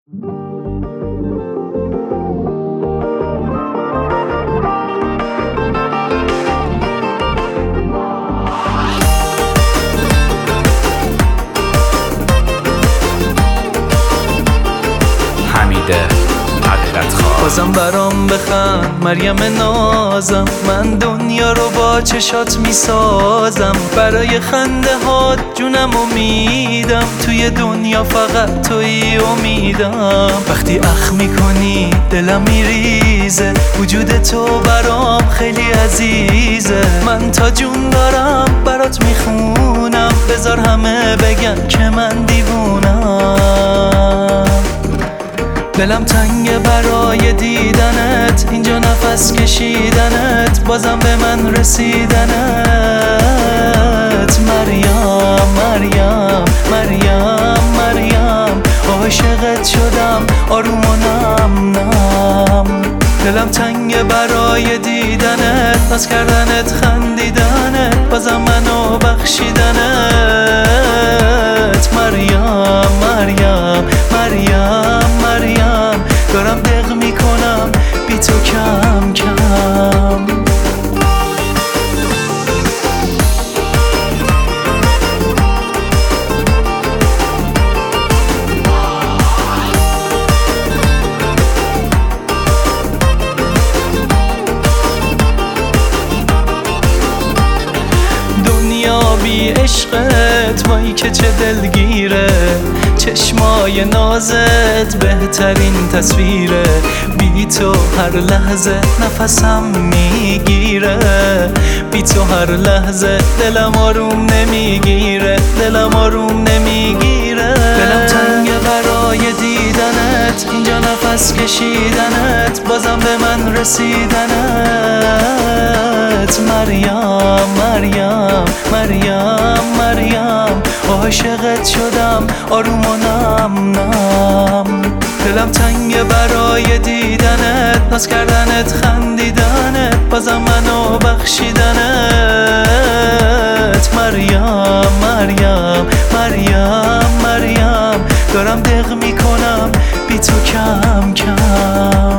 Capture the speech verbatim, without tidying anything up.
بازم برام بخند مریم نازم، من دنیا رو با چشات میسازم. برای خنده هات جونم امیدم، توی دنیا فقط توی امیدم. وقتی اخ میکنی دلم میریزه، وجود تو برام خیلی عزیزه. من تا جون دارم برات میخونم، بذار همه بگن که من دیوونم. دلم تنگه برای دیدنت، اینجا نفس کشیدنت، بازم به من رسیدنت. مریم مریم مریم مریم، عاشقت شدم آروم و نم نم. دلم تنگه برای دیدنت، ناز کردنت، خندیدنت، بازم منو بخشیدنت. مریم مریم مریم مریم، دارم دق میکنم بی تو کم کم. دنیا بی عشقت وای که چه دلگیره، چشمای نازت بهترین تصویره. بی تو هر لحظه نفسم میگیره، بی تو هر لحظه دلم آروم نمیگیره، دلم آروم نمیگیره. دلم تنگه برای دیدنت، اینجا نفس کشیدنت، بازم به من رسیدنت. مریم مریم مریم مریم، عاشقت شدم آروم و نم نم. دلم تنگه برای دیدنت، ناز کردنت، خندیدنت، بازم منو بخشیدنت. مریم مریم مریم مریم، دارم دق میکنم بی تو کم کم.